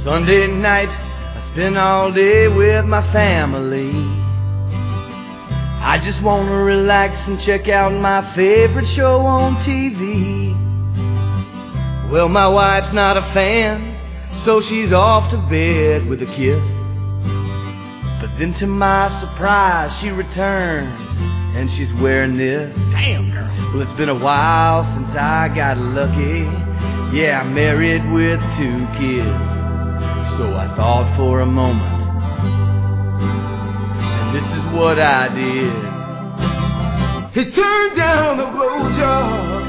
Sunday night, I spend all day with my family. I just want to relax and check out my favorite show on TV. Well, my wife's not a fan, so she's off to bed with a kiss. But then to my surprise, she returns, and she's wearing this. Damn, girl. Well, it's been a while since I got lucky. Yeah, I'm married with 2 kids. So I thought for a moment, and this is what I did. He turned down the blowjob